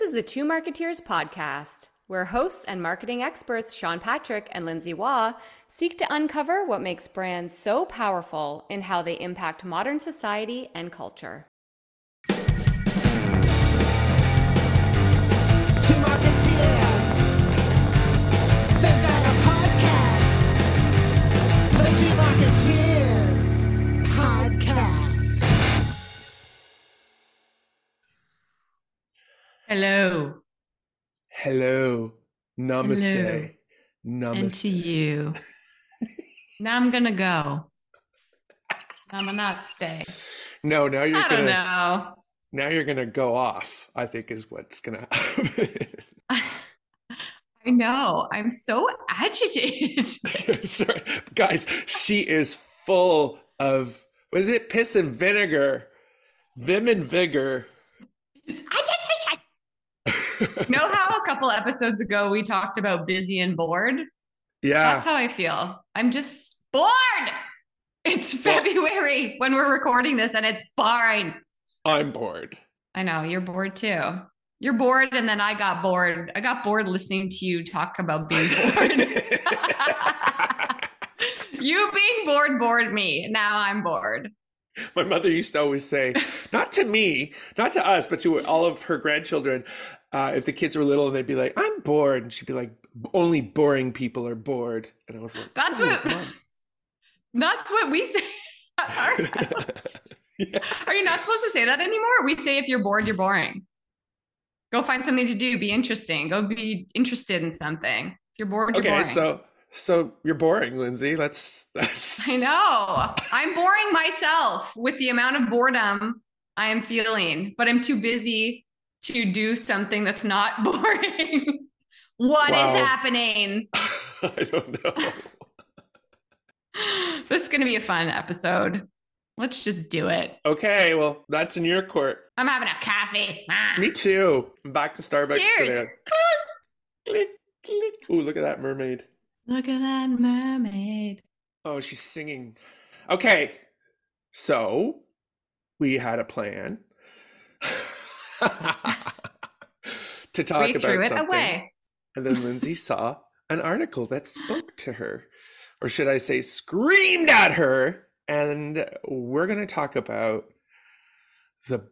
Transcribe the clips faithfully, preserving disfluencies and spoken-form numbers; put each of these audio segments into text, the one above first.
is the Two Marketeers podcast, where hosts and marketing experts Sean Patrick and Lindsay Waugh seek to uncover what makes brands so powerful in how they impact modern society and culture. Two Marketeers, they've got a podcast, the Two Marketeers podcast. Hello. Hello. Namaste. Hello. Namaste. And to you. Now I'm gonna go. I'm gonna not stay. No, now you're I gonna don't know. now you're gonna go off, I think is what's gonna happen. I know. I'm so agitated. Sorry. Guys, she is full of, what is it? Piss and vinegar. Vim and vigor. Know how a couple episodes ago we talked about busy and bored? Yeah. That's how I feel. I'm just bored. It's February when we're recording this and it's boring. I'm bored. I know, you're bored too. You're bored, and then I got bored. I got bored listening to you talk about being bored. You being bored bored me. Now I'm bored. My mother used to always say, not to me, not to us, but to all of her grandchildren, uh, if the kids were little and they'd be like, I'm bored. And she'd be like, only boring people are bored. And I was like, That's oh, what Mom. that's what we say at our house. Yeah. Are you not supposed to say that anymore? We say if you're bored, you're boring. Go find something to do. Be interesting. Go be interested in something. If you're bored, you're Okay, boring. so so you're boring, Lindsay. That's that's I know. I'm boring myself with the amount of boredom I am feeling, but I'm too busy to do something that's not boring. What Wow. is happening? I don't know. This is going to be a fun episode. Let's just do it. Okay, well, that's in your court. I'm having a coffee. Ah. Me too. I'm back to Starbucks Cheers. today. Click, click. Ooh, look at that mermaid. Look at that mermaid. Oh, she's singing. Okay, so we had a plan to talk We about threw it something, away. and then Lindsay saw an article that spoke to her, or should I say, screamed at her. And we're going to talk about the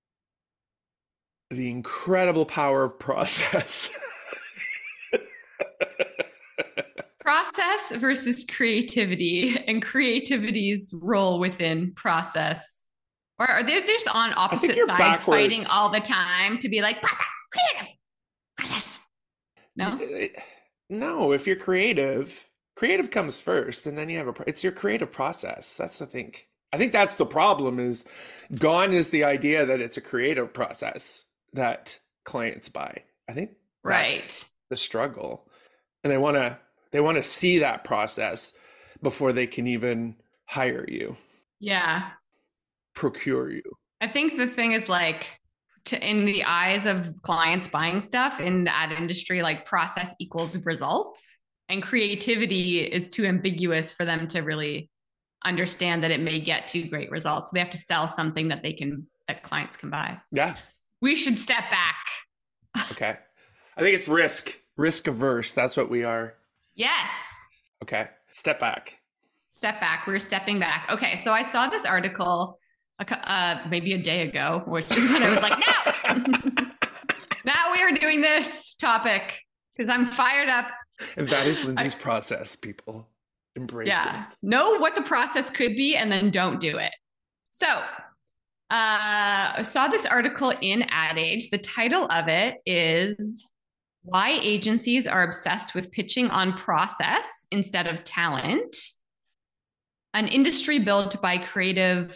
the incredible power of process. Process versus creativity, and creativity's role within process. Or are they just on opposite you're sides backwards. fighting all the time to be like, process, creative, process? No? No, if you're creative, creative comes first, and then you have a, it's your creative process. That's the thing. I think that's the problem, is gone is the idea that it's a creative process that clients buy. I think that's Right. the struggle. And they want to, they want to see that process before they can even hire you, Yeah. procure you. I think the thing is like, to, in the eyes of clients buying stuff in the ad industry, like process equals results. And creativity is too ambiguous for them to really understand that it may get to great results. They have to sell something that they can, that clients can buy. Yeah. We should step back. Okay. I think it's risk, risk averse. That's what we are. Yes. Okay. Step back. Step back. We're stepping back. Okay. So I saw this article a cou- uh, maybe a day ago, which is when I was like, no, now we are doing this topic because I'm fired up. And that is Lindsay's process, people. Embrace Yeah. it. Know what the process could be and then don't do it. So uh, I saw this article in Ad Age. The title of it is Why Agencies Are Obsessed with Pitching on Process Instead of Talent. An industry built by creative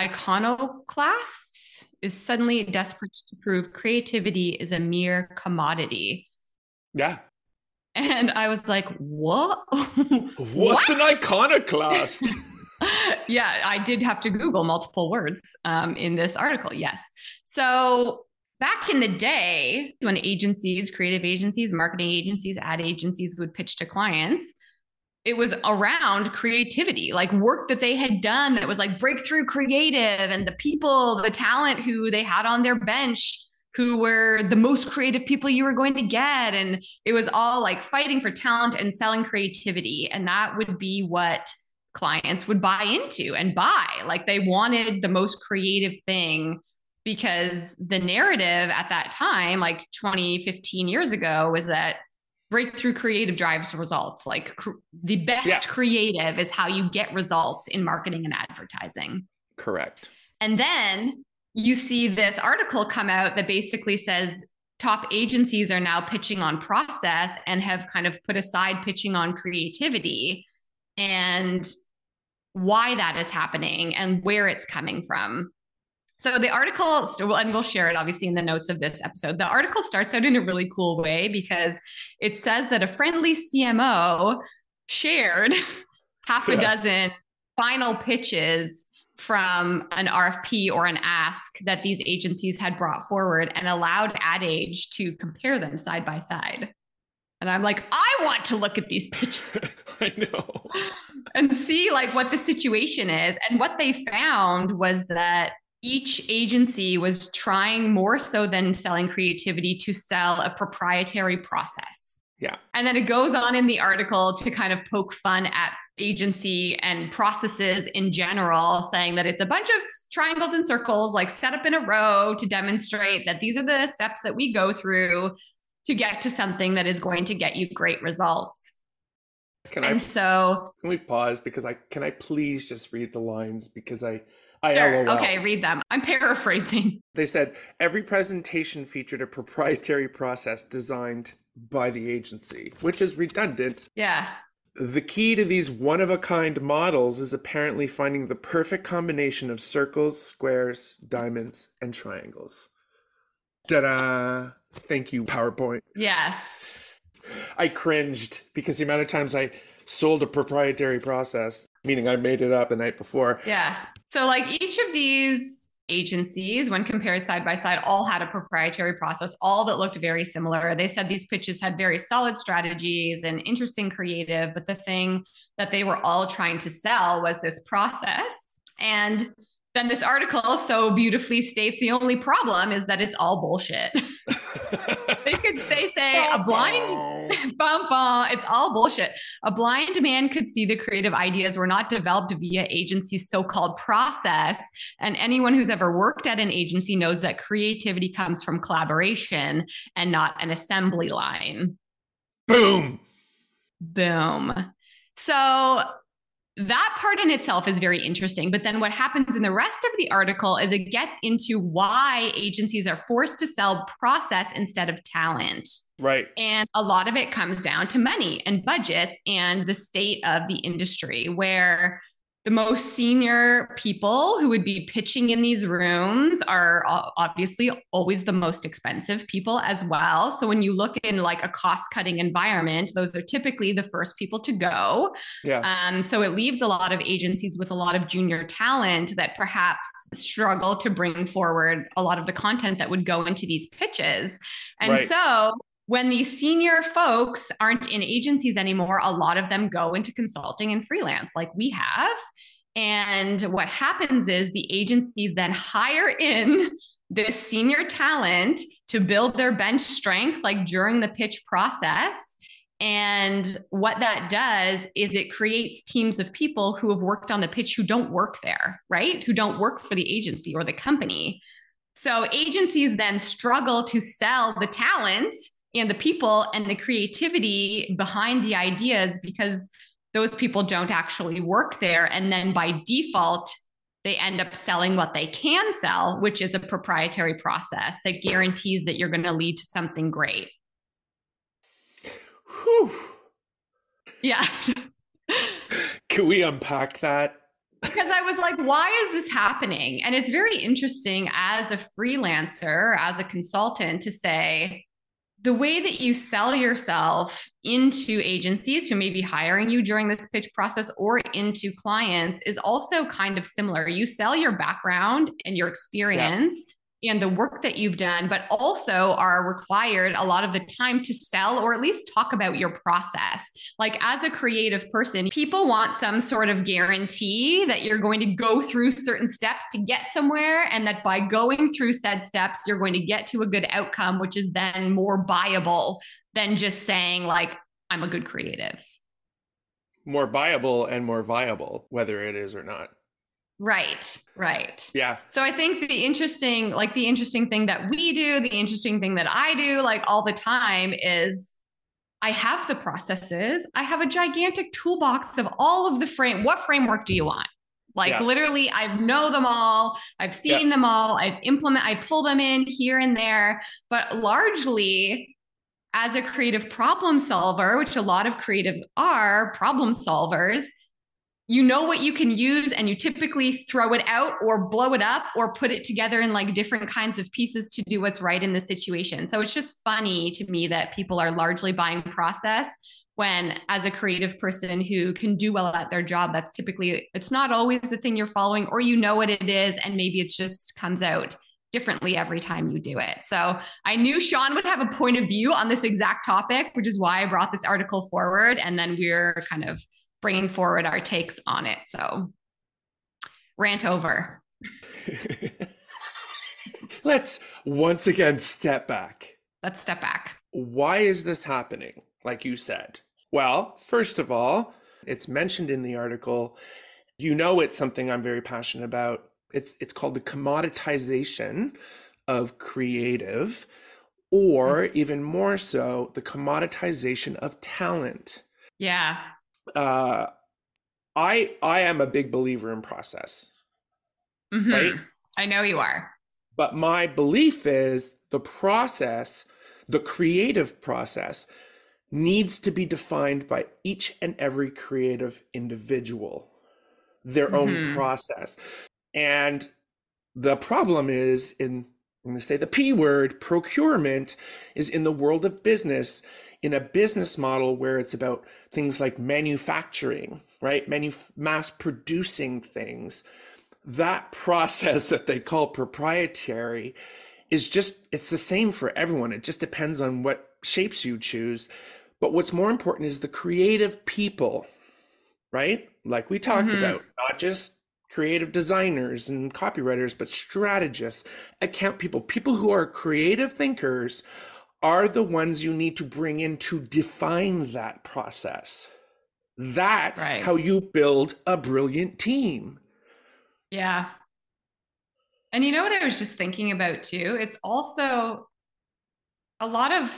iconoclasts is suddenly desperate to prove creativity is a mere commodity. Yeah. And I was like, what? What's What? an iconoclast? Yeah, I did have to Google multiple words um, in this article. Yes. So back in the day, when agencies, creative agencies, marketing agencies, ad agencies would pitch to clients, it was around creativity, like work that they had done that was like breakthrough creative, and the people, the talent who they had on their bench who were the most creative people you were going to get. And it was all like fighting for talent and selling creativity. And that would be what clients would buy into and buy. Like they wanted the most creative thing because the narrative at that time, like twenty, fifteen years ago, was that breakthrough creative drives results. Like cr- the best Yeah. creative is how you get results in marketing and advertising. Correct. And then you see this article come out that basically says top agencies are now pitching on process and have kind of put aside pitching on creativity, and why that is happening and where it's coming from. So the article, and we'll share it obviously in the notes of this episode. The article starts out in a really cool way because it says that a friendly C M O shared half a Yeah. dozen final pitches from an R F P or an ask that these agencies had brought forward and allowed Ad Age to compare them side by side. And I'm like, I want to look at these pitches I know. and see like what the situation is. And what they found was that each agency was trying more so than selling creativity to sell a proprietary process. Yeah. And then it goes on in the article to kind of poke fun at agency and processes in general, saying that it's a bunch of triangles and circles, like set up in a row to demonstrate that these are the steps that we go through to get to something that is going to get you great results. Can I And so, can we pause because I can I please just read the lines because I I sure, LOL. okay, read them. I'm paraphrasing. They said every presentation featured a proprietary process designed by the agency, which is redundant. Yeah. The key to these one-of-a-kind models is apparently finding the perfect combination of circles, squares, diamonds, and triangles. Ta-da! Thank you, PowerPoint. Yes. I cringed because the amount of times I sold a proprietary process, meaning I made it up the night before. Yeah. So like each of these agencies, when compared side by side, all had a proprietary process, all that looked very similar. They said these pitches had very solid strategies and interesting creative, but the thing that they were all trying to sell was this process. And then this article so beautifully states the only problem is that it's all bullshit. They could say, say a blind bum, bum, it's all bullshit. A blind man could see the creative ideas were not developed via agency's so-called process. And anyone who's ever worked at an agency knows that creativity comes from collaboration and not an assembly line. Boom. Boom. So that part in itself is very interesting. But then what happens in the rest of the article is it gets into why agencies are forced to sell process instead of talent. Right. And a lot of it comes down to money and budgets and the state of the industry, where the most senior people who would be pitching in these rooms are obviously always the most expensive people as well. So when you look in like a cost-cutting environment, those are typically the first people to go. Yeah. Um, so it leaves a lot of agencies with a lot of junior talent that perhaps struggle to bring forward a lot of the content that would go into these pitches. And Right. so when these senior folks aren't in agencies anymore, a lot of them go into consulting and freelance like we have. And what happens is the agencies then hire in this senior talent to build their bench strength, like during the pitch process. And what that does is it creates teams of people who have worked on the pitch who don't work there, right? Who don't work for the agency or the company. So agencies then struggle to sell the talent and the people and the creativity behind the ideas because those people don't actually work there. And then by default, they end up selling what they can sell, which is a proprietary process that guarantees that you're going to lead to something great. Whew. Yeah. Can we unpack that? Because I was like, why is this happening? And it's very interesting as a freelancer, as a consultant, to say, the way that you sell yourself into agencies who may be hiring you during this pitch process or into clients is also kind of similar. You sell your background and your experience and the work that you've done, but also are required a lot of the time to sell or at least talk about your process. Like as a creative person, people want some sort of guarantee that you're going to go through certain steps to get somewhere, and that by going through said steps, you're going to get to a good outcome, which is then more buyable than just saying like, I'm a good creative. More buyable and more viable, whether it is or not. Right, right. Yeah. So I think the interesting, like the interesting thing that we do, the interesting thing that I do like all the time is I have the processes. I have a gigantic toolbox of all of the frame. What framework do you want? Like Yeah. literally, I know them all. I've seen Yeah. them all. I've implement, I pull them in here and there, but largely as a creative problem solver, which a lot of creatives are problem solvers, you know what you can use and you typically throw it out or blow it up or put it together in like different kinds of pieces to do what's right in the situation. So it's just funny to me that people are largely buying process when as a creative person who can do well at their job, that's typically, it's not always the thing you're following, or you know what it is and maybe it just comes out differently every time you do it. So I knew Sean would have a point of view on this exact topic, which is why I brought this article forward. And then we're kind of bringing forward our takes on it. So rant over. Let's once again step back. Let's step back. Why is this happening? Like you said. Well, first of all, it's mentioned in the article. You know, it's something I'm very passionate about. It's it's called the commoditization of creative, or even more so, the commoditization of talent. Yeah. Uh, I I am a big believer in process, Mhm. right? I know you are. But my belief is the process, the creative process, needs to be defined by each and every creative individual, their Mhm. own process. And the problem is in, I'm going to say the P word, procurement, is in the world of business, in a business model where it's about things like manufacturing, right? Manu- mass producing things. That process that they call proprietary is just, it's the same for everyone. It just depends on what shapes you choose. But what's more important is the creative people, right? Like we talked Mhm. about, not just creative designers and copywriters, but strategists, account people, people who are creative thinkers are the ones you need to bring in to define that process. That's Right. how you build a brilliant team. Yeah. And you know what I was just thinking about too? It's also a lot of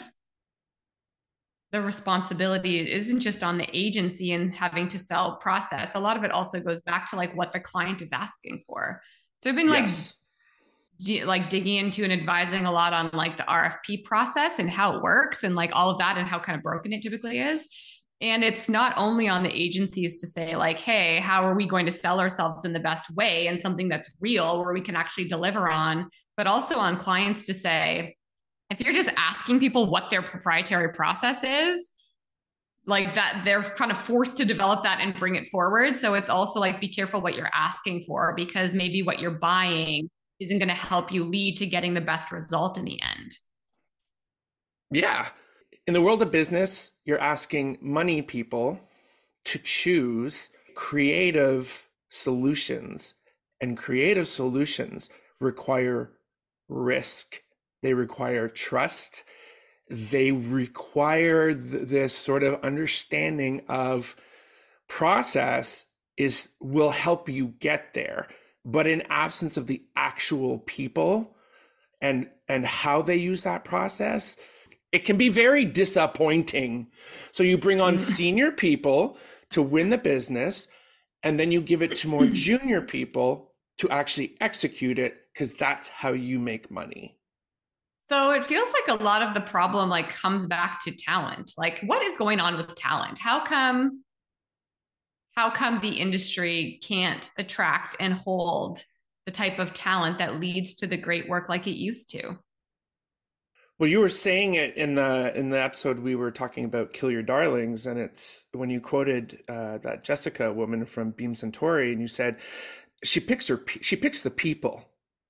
the responsibility isn't just on the agency and having to sell process. A lot of it also goes back to like what the client is asking for. So I've been like, Yes. d- like digging into and advising a lot on like the R F P process and how it works and like all of that and how kind of broken it typically is. And it's not only on the agencies to say like, hey, how are we going to sell ourselves in the best way and something that's real where we can actually deliver on, but also on clients to say, if you're just asking people what their proprietary process is, like that, they're kind of forced to develop that and bring it forward. So it's also like, be careful what you're asking for, because maybe what you're buying isn't going to help you lead to getting the best result in the end. Yeah. In the world of business, you're asking money people to choose creative solutions, and creative solutions require risk. They require trust. They require th- this sort of understanding of process is will help you get there. But in absence of the actual people and and how they use that process, it can be very disappointing. So you bring on senior people to win the business, and then you give it to more junior people to actually execute it, because that's how you make money. So it feels like a lot of the problem like comes back to talent. Like what is going on with talent? How come how come the industry can't attract and hold the type of talent that leads to the great work like it used to? Well, you were saying it in the in the episode we were talking about Kill Your Darlings, and it's when you quoted uh, that Jessica woman from Beam Centauri, and you said she picks her she picks the people,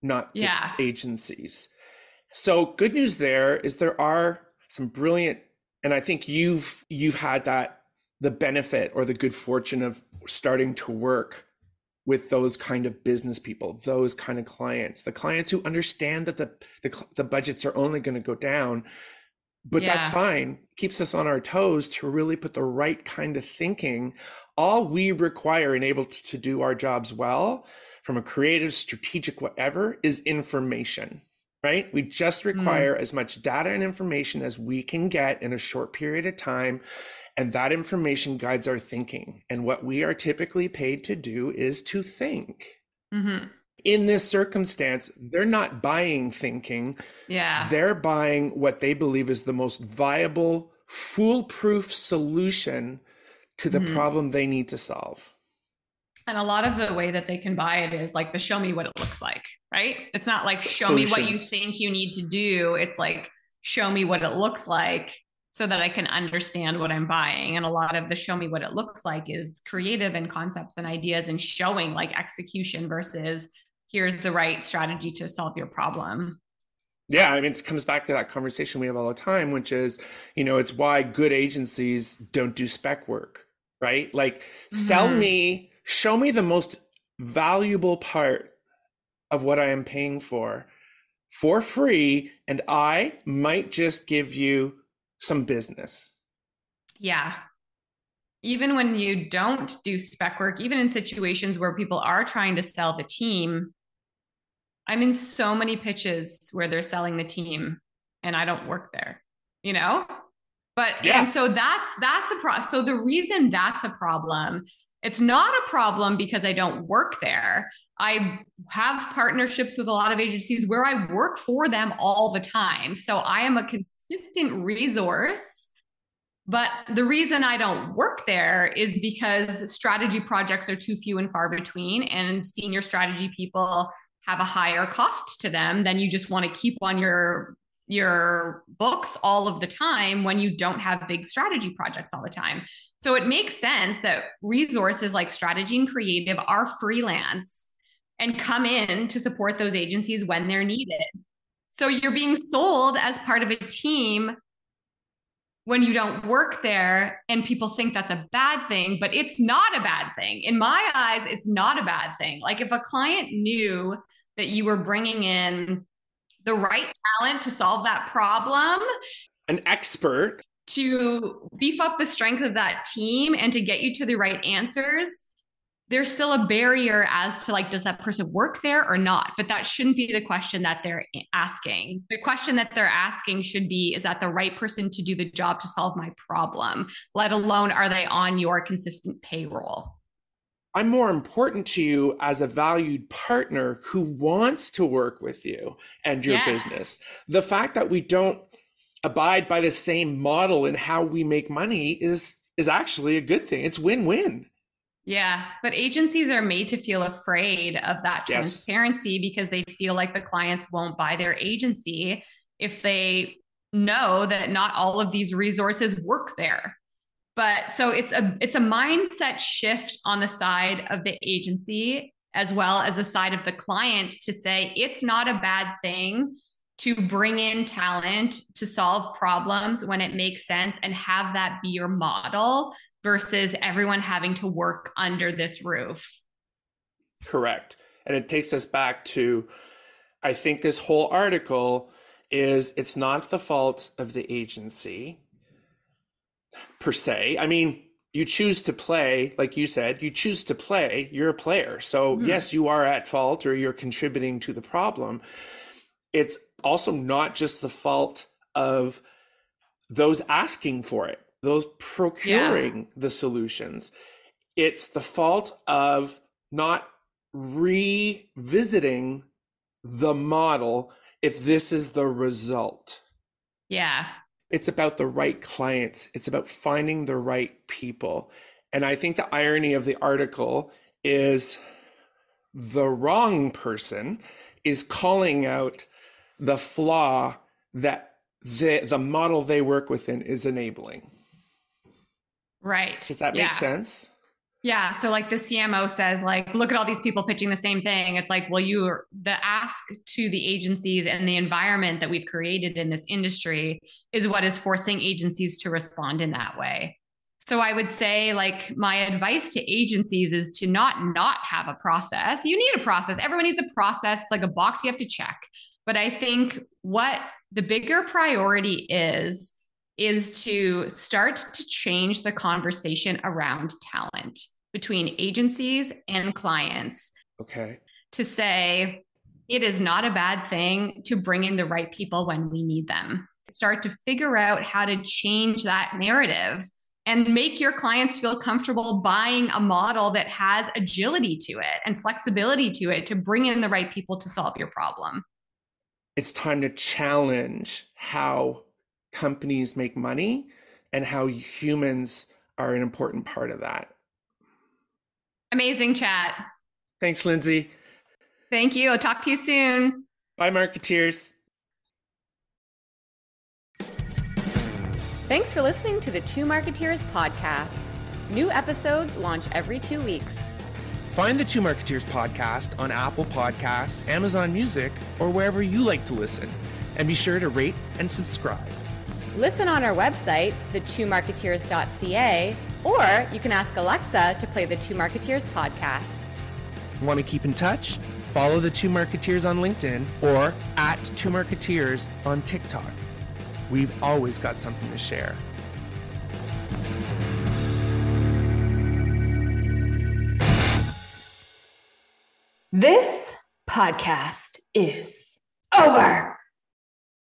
not the Yeah. agencies. So good news there is there are some brilliant, and I think you've you've had that the benefit or the good fortune of starting to work with those kind of business people, those kind of clients, the clients who understand that the the, the budgets are only going to go down, but Yeah. that's fine. Keeps us on our toes to really put the right kind of thinking. All we require and able to do our jobs well, from a creative, strategic, whatever, is information, right? We just require mm. as much data and information as we can get in a short period of time. And that information guides our thinking. And what we are typically paid to do is to think. Mm-hmm. In this circumstance, they're not buying thinking. Yeah. They're buying what they believe is the most viable, foolproof solution to the mm-hmm. problem they need to solve. And a lot of the way that they can buy it is like the show me what it looks like, right? It's not like show Solutions. me what you think you need to do. It's like show me what it looks like so that I can understand what I'm buying. And a lot of the show me what it looks like is creative and concepts and ideas and showing like execution versus here's the right strategy to solve your problem. Yeah, I mean, it comes back to that conversation we have all the time, which is, you know, it's why good agencies don't do spec work, right? Like mm-hmm. sell me, show me the most valuable part of what I am paying for for free, and I might just give you some business. Yeah. Even when you don't do spec work, even in situations where people are trying to sell the team, I'm in so many pitches where they're selling the team and I don't work there, you know? But, yeah. and so that's, that's a pro. So the reason that's a problem, it's not a problem because I don't work there. I have partnerships with a lot of agencies where I work for them all the time. So I am a consistent resource, but the reason I don't work there is because strategy projects are too few and far between, and senior strategy people have a higher cost to them than you just want to keep on your, your books all of the time when you don't have big strategy projects all the time. So it makes sense that resources like strategy and creative are freelance and come in to support those agencies when they're needed. So you're being sold as part of a team when you don't work there, and people think that's a bad thing, but it's not a bad thing. In my eyes, it's not a bad thing. Like if a client knew that you were bringing in the right talent to solve that problem, an expert to beef up the strength of that team and to get you to the right answers, there's still a barrier as to like, does that person work there or not? But that shouldn't be the question that they're asking. The question that they're asking should be, is that the right person to do the job to solve my problem? Let alone, are they on your consistent payroll? I'm more important to you as a valued partner who wants to work with you and your Yes. business. The fact that we don't abide by the same model in how we make money is, is actually a good thing. It's win-win. Yeah, but agencies are made to feel afraid of that Yes. transparency because they feel like the clients won't buy their agency if they know that not all of these resources work there. But so it's a it's a mindset shift on the side of the agency as well as the side of the client to say it's not a bad thing to bring in talent to solve problems when it makes sense and have that be your model versus everyone having to work under this roof. Correct. And it takes us back to, I think this whole article is, it's not the fault of the agency per se. I mean, you choose to play, like you said, you choose to play, you're a player. So mm-hmm. yes, you are at fault or you're contributing to the problem. It's also not just the fault of those asking for it, those procuring yeah. the solutions. It's the fault of not revisiting the model if this is the result. Yeah. It's about the right clients. It's about finding the right people. And I think the irony of the article is the wrong person is calling out the flaw that the, the model they work within is enabling. Right. Does that yeah. make sense? Yeah. So like the C M O says, like, look at all these people pitching the same thing. It's like, well, you the ask to the agencies and the environment that we've created in this industry is what is forcing agencies to respond in that way. So I would say, like, my advice to agencies is to not not have a process. You need a process. Everyone needs a process. It's like a box you have to check. But I think what the bigger priority is, is to start to change the conversation around talent between agencies and clients. Okay. To say it is not a bad thing to bring in the right people when we need them. Start to figure out how to change that narrative and make your clients feel comfortable buying a model that has agility to it and flexibility to it to bring in the right people to solve your problem. It's time to challenge how companies make money and how humans are an important part of that. Amazing chat. Thanks, Lindsay. Thank you. I'll talk to you soon. Bye, marketeers. Thanks for listening to the Two Marketeers podcast. New episodes launch every two weeks. Find the Two Marketeers podcast on Apple Podcasts, Amazon Music, or wherever you like to listen. And be sure to rate and subscribe. Listen on our website, the two marketeers dot c a, or you can ask Alexa to play the Two Marketeers podcast. Want to keep in touch? Follow the Two Marketeers on LinkedIn or at Two Marketeers on TikTok. We've always got something to share. This podcast is over.